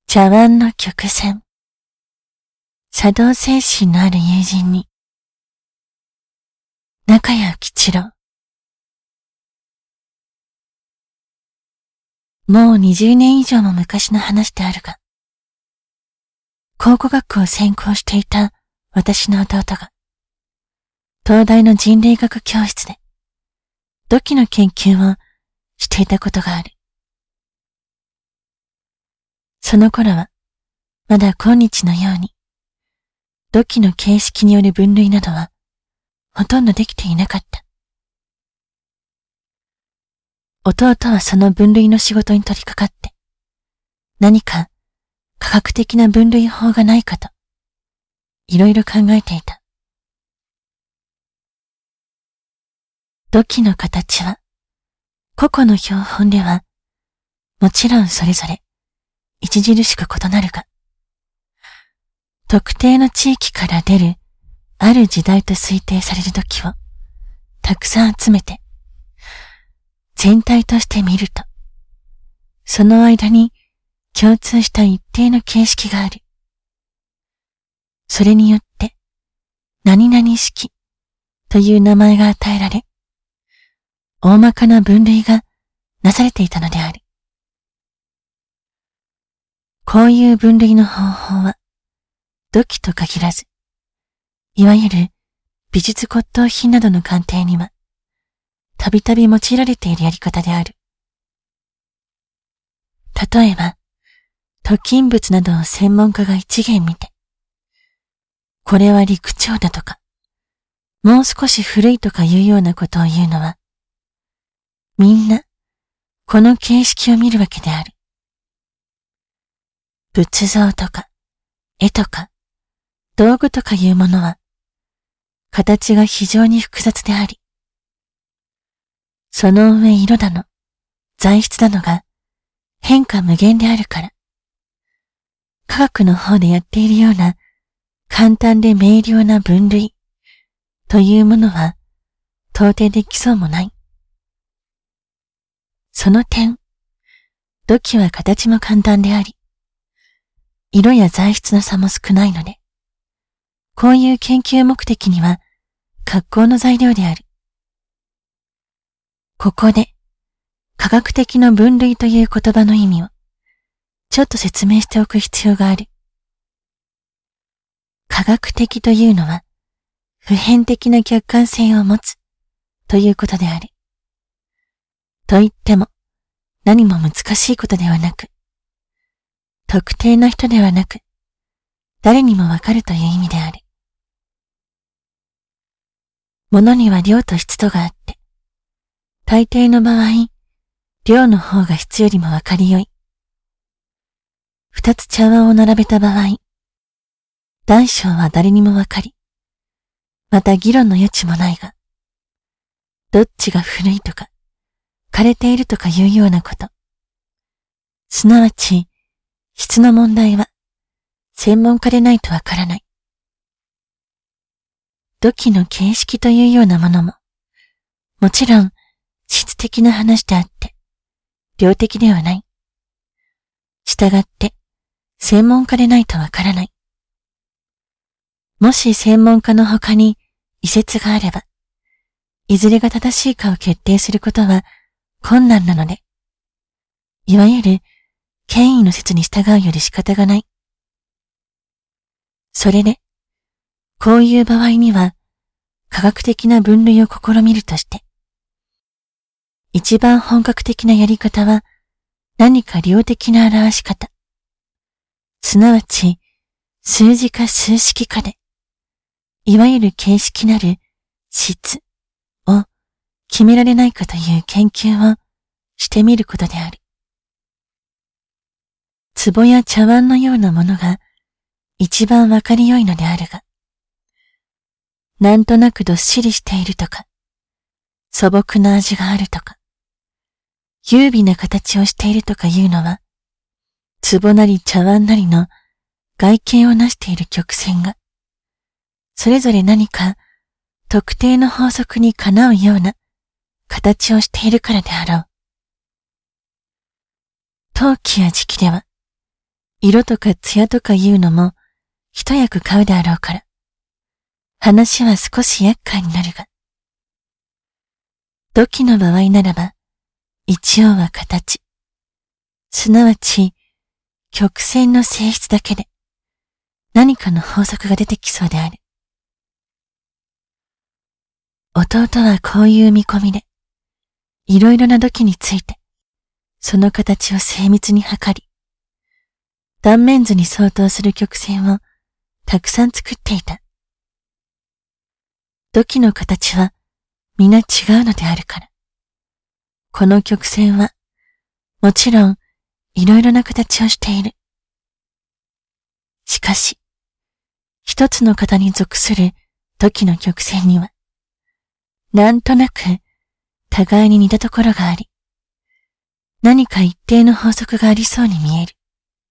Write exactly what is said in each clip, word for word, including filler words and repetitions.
茶碗の曲線。茶道精神のある友人に。中谷吉郎。もうにじゅうねん以上も昔の話であるが、考古学を専攻していた私の弟が、東大の人類学教室で土器の研究をしていたことがある。その頃は、まだ今日のように、土器の形式による分類などは、ほとんどできていなかった。弟はその分類の仕事に取り掛かって、何か科学的な分類法がないかと、いろいろ考えていた。土器の形は、個々の標本では、もちろんそれぞれ、著しく異なるが、特定の地域から出るある時代と推定される土器をたくさん集めて、全体として見ると、その間に共通した一定の形式がある。それによって、何々式という名前が与えられ、大まかな分類がなされていたのである。こういう分類の方法は、土器と限らず、いわゆる美術骨董品などの鑑定には、たびたび用いられているやり方である。例えば、土金物などを専門家が一元見て、これは陸長だとか、もう少し古いとかいうようなことを言うのは、みんな、この形式を見るわけである。仏像とか、絵とか、道具とかいうものは、形が非常に複雑であり、その上色だの、材質だのが変化無限であるから、科学の方でやっているような簡単で明瞭な分類というものは到底できそうもない。その点、土器は形も簡単であり、色や材質の差も少ないので、こういう研究目的には格好の材料である。ここで、科学的な分類という言葉の意味を、ちょっと説明しておく必要がある。科学的というのは、普遍的な客観性を持つということである。と言っても、何も難しいことではなく、特定の人ではなく、誰にもわかるという意味である。物には量と質とがあって、大抵の場合、量の方が質よりもわかりよい。二つ茶碗を並べた場合、大小は誰にもわかり、また議論の余地もないが、どっちが古いとか、枯れているとかいうようなこと。すなわち、質の問題は、専門家でないとわからない。土器の形式というようなものも、もちろん、質的な話であって、量的ではない。したがって、専門家でないとわからない。もし専門家の他に異説があれば、いずれが正しいかを決定することは困難なので、いわゆる権威の説に従うより仕方がない。それで、こういう場合には、科学的な分類を試みるとして、一番本格的なやり方は何か量的な表し方、すなわち数字か数式かで、いわゆる形式なる質を決められないかという研究をしてみることである。壺や茶碗のようなものが一番わかりよいのであるが、なんとなくどっしりしているとか、素朴な味があるとか、優美な形をしているとかいうのは、壺なり茶碗なりの外見をなしている曲線が、それぞれ何か特定の法則にかなうような形をしているからであろう。陶器や磁器では、 色とか艶とかいうのも一役買うであろうから、話は少し厄介になるが、土器の場合ならば、一応は形、すなわち曲線の性質だけで何かの法則が出てきそうである。弟はこういう見込みで、いろいろな土器について、その形を精密に測り、断面図に相当する曲線をたくさん作っていた。土器の形は皆違うのであるから、この曲線はもちろんいろいろな形をしている。しかし、一つの型に属する土器の曲線には、なんとなく互いに似たところがあり、何か一定の法則がありそうに見える。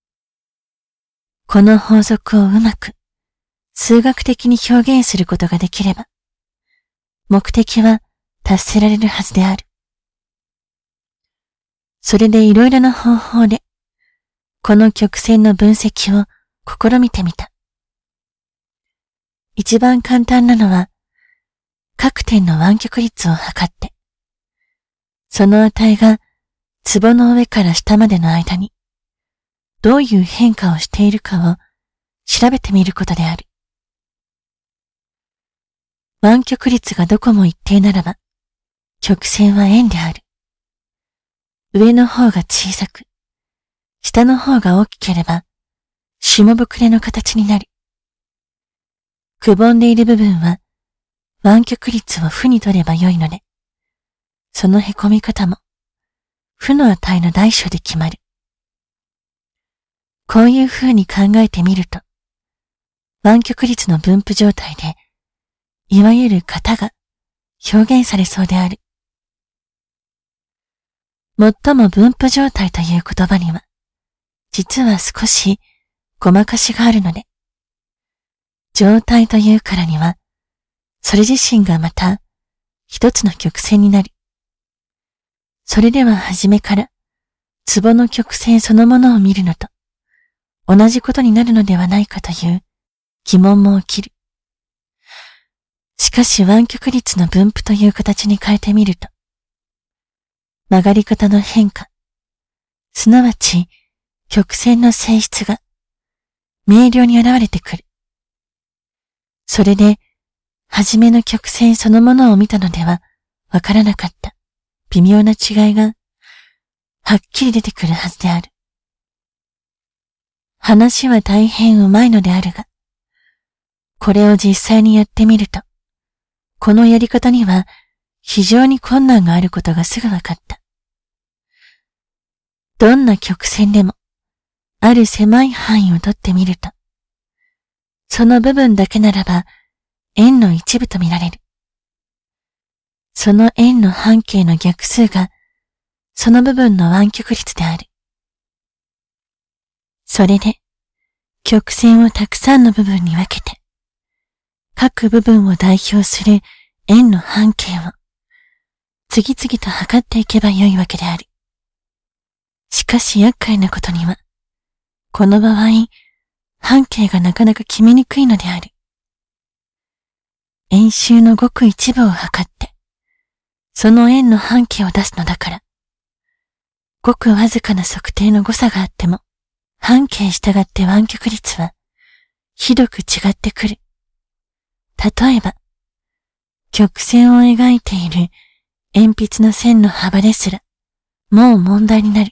この法則をうまく数学的に表現することができれば、目的は達せられるはずである。それでいろいろな方法で、この曲線の分析を試みてみた。一番簡単なのは、各点の湾曲率を測って、その値が壺の上から下までの間に、どういう変化をしているかを調べてみることである。湾曲率がどこも一定ならば、曲線は円である。上の方が小さく、下の方が大きければ、下膨れの形になる。くぼんでいる部分は、湾曲率を負に取ればよいので、そのへこみ方も、負の値の大小で決まる。こういう風に考えてみると、湾曲率の分布状態で、いわゆる型が表現されそうである。もっとも分布状態という言葉には、実は少しごまかしがあるので、状態というからには、それ自身がまた一つの曲線になる。それでは初めから壺の曲線そのものを見るのと同じことになるのではないかという疑問も起きる。しかし湾曲率の分布という形に変えてみると、曲がり方の変化、すなわち曲線の性質が明瞭に現れてくる。それで、はじめの曲線そのものを見たのではわからなかった微妙な違いがはっきり出てくるはずである。話は大変うまいのであるが、これを実際にやってみると、このやり方には非常に困難があることがすぐわかった。どんな曲線でも、ある狭い範囲をとってみると、その部分だけならば円の一部と見られる。その円の半径の逆数がその部分の湾曲率である。それで曲線をたくさんの部分に分けて、各部分を代表する円の半径を次々と測っていけばよいわけである。しかし厄介なことには、この場合、半径がなかなか決めにくいのである。円周のごく一部を測って、その円の半径を出すのだから、ごくわずかな測定の誤差があっても、半径従って湾曲率は、ひどく違ってくる。例えば、曲線を描いている鉛筆の線の幅ですら、もう問題になる。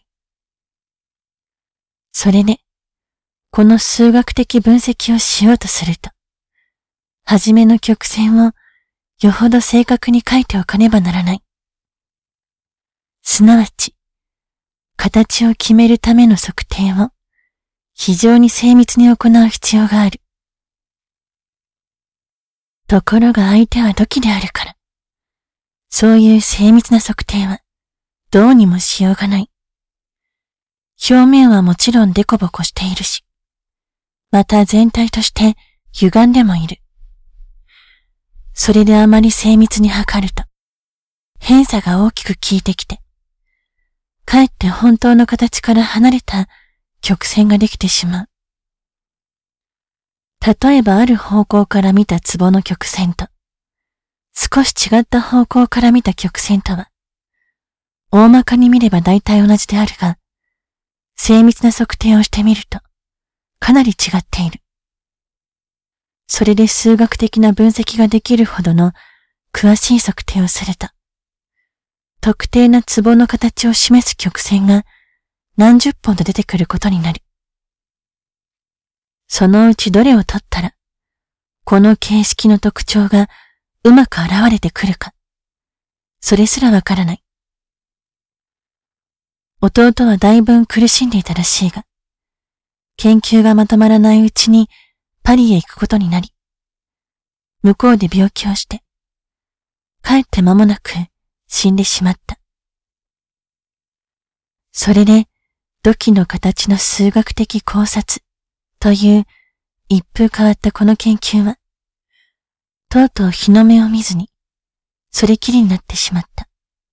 それで、この数学的分析をしようとすると、はじめの曲線をよほど正確に書いておかねばならない。すなわち、形を決めるための測定を非常に精密に行う必要がある。ところが相手は土器であるから、そういう精密な測定はどうにもしようがない。表面はもちろんデコボコしているし、また全体として歪んでもいる。それであまり精密に測ると、偏差が大きく効いてきて、かえって本当の形から離れた曲線ができてしまう。例えばある方向から見た壺の曲線と、少し違った方向から見た曲線とは、大まかに見れば大体同じであるが、精密な測定をしてみると、かなり違っている。それで数学的な分析ができるほどの詳しい測定をすると、特定な壺の形を示す曲線が何十本と出てくることになる。そのうちどれを取ったら、この形式の特徴がうまく現れてくるか、それすらわからない。弟はだいぶ苦しんでいたらしいが、研究がまとまらないうちにパリへ行くことになり、向こうで病気をして、帰って間もなく死んでしまった。それで土器の形の数学的考察という一風変わったこの研究は、とうとう日の目を見ずに、それきりになってしまった。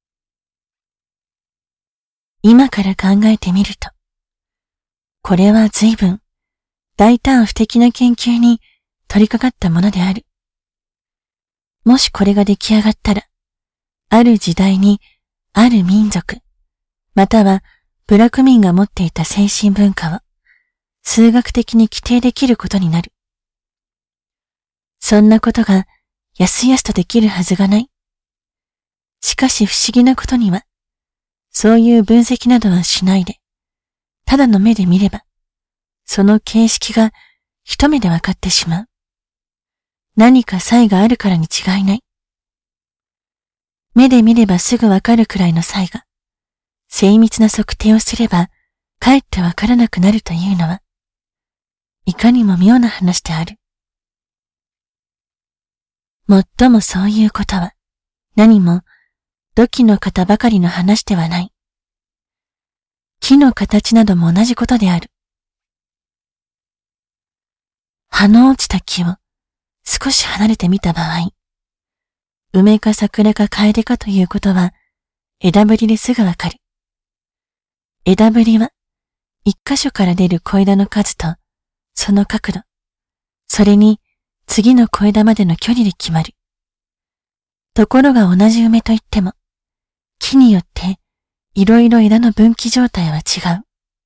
今から考えてみると、これは随分大胆不敵な研究に取り掛かったものである。もしこれが出来上がったら、ある時代にある民族、または部落民が持っていた精神文化を数学的に規定できることになる。そんなことがやすやすとできるはずがない。しかし不思議なことには、そういう分析などはしないで、ただの目で見れば、その形式が一目でわかってしまう。何か差異があるからに違いない。目で見ればすぐわかるくらいの差異が、精密な測定をすれば、かえってわからなくなるというのは、いかにも妙な話である。もっともそういうことは、何も土器の型ばかりの話ではない。木の形なども同じことである。葉の落ちた木を少し離れてみた場合、梅か桜か楓かということは枝ぶりですぐわかる。枝ぶりは一箇所から出る小枝の数とその角度、それに次の小枝までの距離で決まる。ところが同じ梅といっても、木によっていろいろ枝の分岐状態は違う。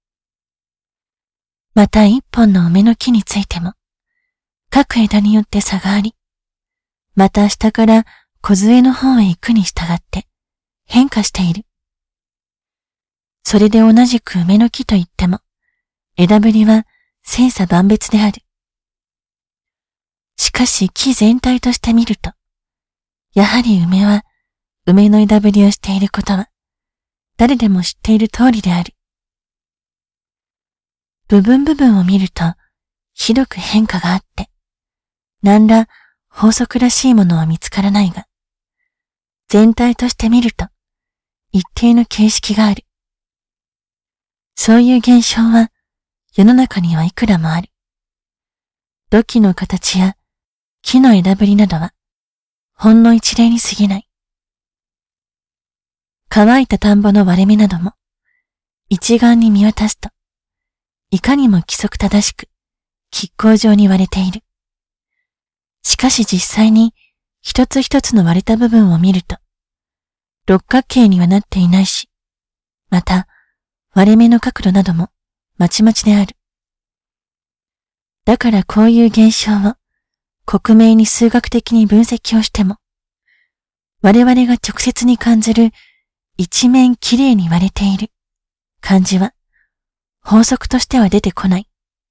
また一本の梅の木についても、各枝によって差があり、また下から梢の方へ行くに従って変化している。それで同じく梅の木といっても、枝ぶりは千差万別である。しかし木全体として見ると、やはり梅は梅の枝ぶりをしていることは、誰でも知っている通りである。部分部分を見ると、ひどく変化があって、何ら法則らしいものは見つからないが、全体として見ると、一定の形式がある。そういう現象は、世の中にはいくらもある。土器の形や木の枝ぶりなどは、ほんの一例に過ぎない。乾いた田んぼの割れ目なども、一眼に見渡すと、いかにも規則正しく、亀甲状に割れている。しかし実際に、一つ一つの割れた部分を見ると、六角形にはなっていないし、また、割れ目の角度なども、まちまちである。だからこういう現象を、克明に数学的に分析をしても、我々が直接に感じる一面きれいに割れている感じは法則としては出てこない。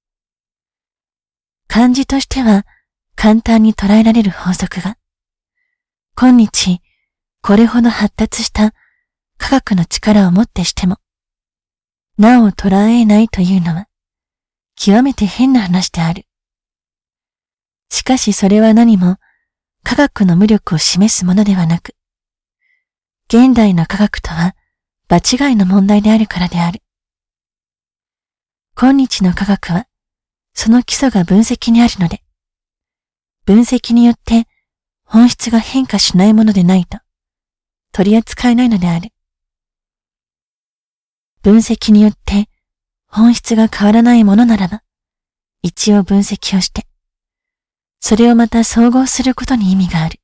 感じとしては簡単に捉えられる法則が、今日これほど発達した科学の力をもってしても、なお捉えないというのは極めて変な話である。しかしそれは何も科学の無力を示すものではなく、現代の科学とは場違いの問題であるからである。今日の科学はその基礎が分析にあるので、分析によって本質が変化しないものでないと取り扱えないのである。分析によって本質が変わらないものならば、一応分析をして、それをまた総合することに意味がある。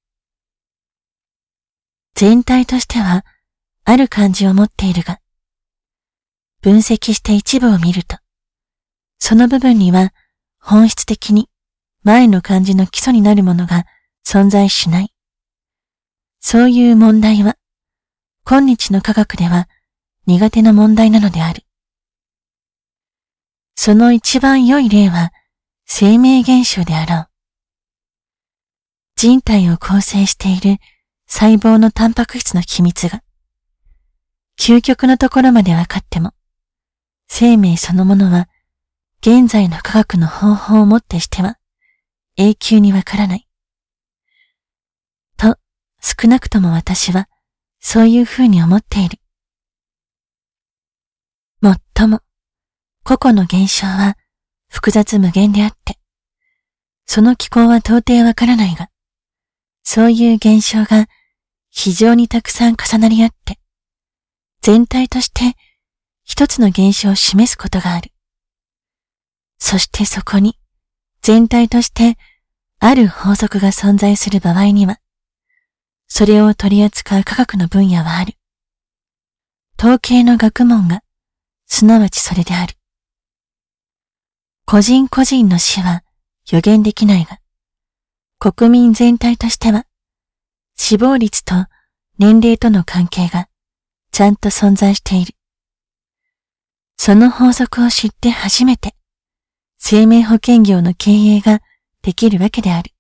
全体としては、ある感じを持っているが、分析して一部を見ると、その部分には本質的に前の感じの基礎になるものが存在しない。そういう問題は、今日の科学では苦手な問題なのである。その一番良い例は生命現象であろう。人体を構成している細胞のタンパク質の秘密が、究極のところまで分かっても、生命そのものは現在の科学の方法をもってしては永久にわからない。と、少なくとも私はそういうふうに思っている。もっとも、個々の現象は複雑無限であって、その機構は到底わからないが、そういう現象が非常にたくさん重なり合って、全体として一つの現象を示すことがある。そしてそこに全体としてある法則が存在する場合には、それを取り扱う科学の分野はある。統計の学問が、すなわちそれである。個人個人の死は予言できないが、国民全体としては、死亡率と年齢との関係がちゃんと存在している。その法則を知って初めて、生命保険業の経営ができるわけである。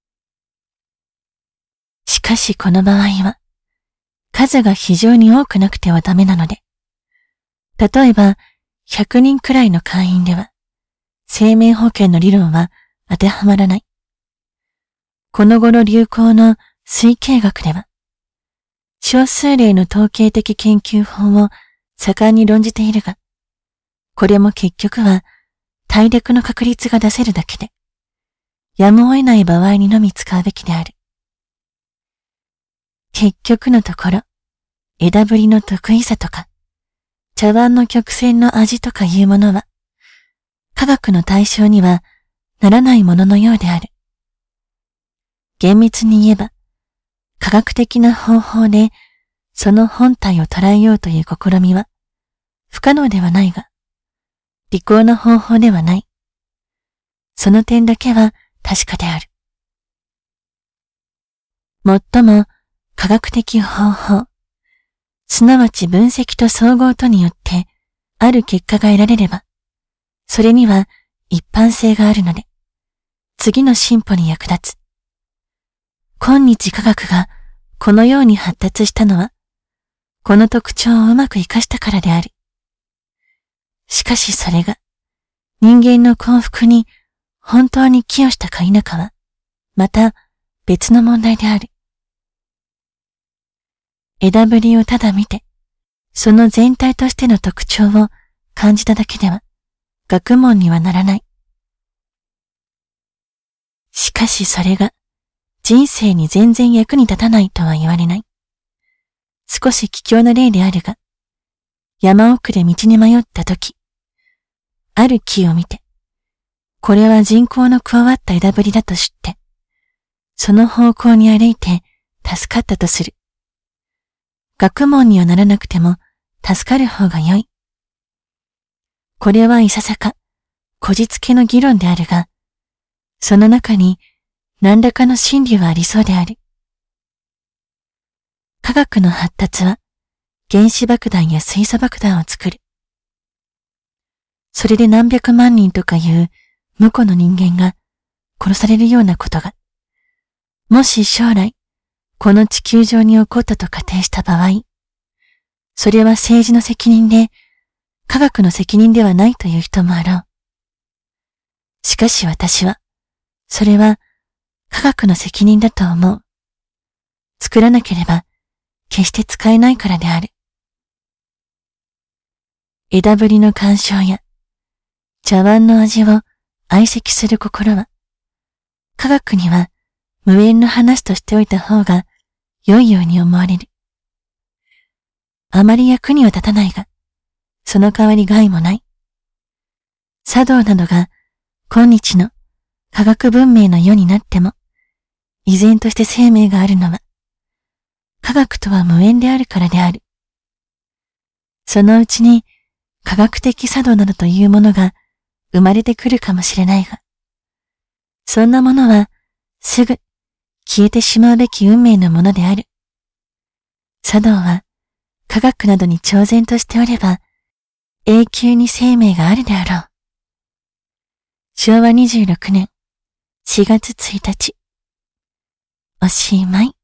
しかしこの場合は、数が非常に多くなくてはダメなので、例えばひゃくにんくらいの会員では、生命保険の理論は当てはまらない。この頃流行の推計学では、少数例の統計的研究法を盛んに論じているが、これも結局は大略の確率が出せるだけで、やむを得ない場合にのみ使うべきである。結局のところ、枝ぶりの得意さとか、茶碗の曲線の味とかいうものは、科学の対象にはならないもののようである。厳密に言えば、科学的な方法でその本体を捉えようという試みは不可能ではないが、利口な方法ではない。その点だけは確かである。もっとも科学的方法、すなわち分析と総合とによってある結果が得られれば、それには一般性があるので、次の進歩に役立つ。今日科学がこのように発達したのは、この特徴をうまく活かしたからである。しかしそれが、人間の幸福に本当に寄与したか否かは、また別の問題である。枝ぶりをただ見て、その全体としての特徴を感じただけでは、学問にはならない。しかしそれが、人生に全然役に立たないとは言われない。少し奇妙な例であるが、山奥で道に迷ったとき、ある木を見て、これは人工の加わった枝ぶりだと知って、その方向に歩いて助かったとする。学問にはならなくても助かる方が良い。これはいささか、こじつけの議論であるが、その中に何らかの真理はありそうである。科学の発達は原子爆弾や水素爆弾を作る。それで何百万人とかいう無辜の人間が殺されるようなことが、もし将来この地球上に起こったと仮定した場合、それは政治の責任で科学の責任ではないという人もあろう。しかし私は、それは科学の責任だと思う。作らなければ決して使えないからである。枝ぶりの鑑賞や茶碗の味を愛惜する心は、科学には無縁の話としておいた方が良いように思われる。あまり役には立たないが、その代わり害もない。 茶道などが今日の科学文明の世になっても、依然として生命があるのは、科学とは無縁であるからである。そのうちに科学的茶道などというものが生まれてくるかもしれないが、そんなものはすぐ消えてしまうべき運命のものである。茶道は科学などに超然としておれば、永久に生命があるであろう。しょうわにじゅうろくねんしがつついたち、おしまい。